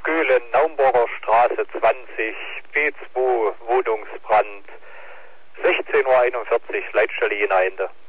Göhlen, Naumburger Straße 20, B2, Wohnungsbrand, 16:41 Uhr, Leitstelle Jena Ende.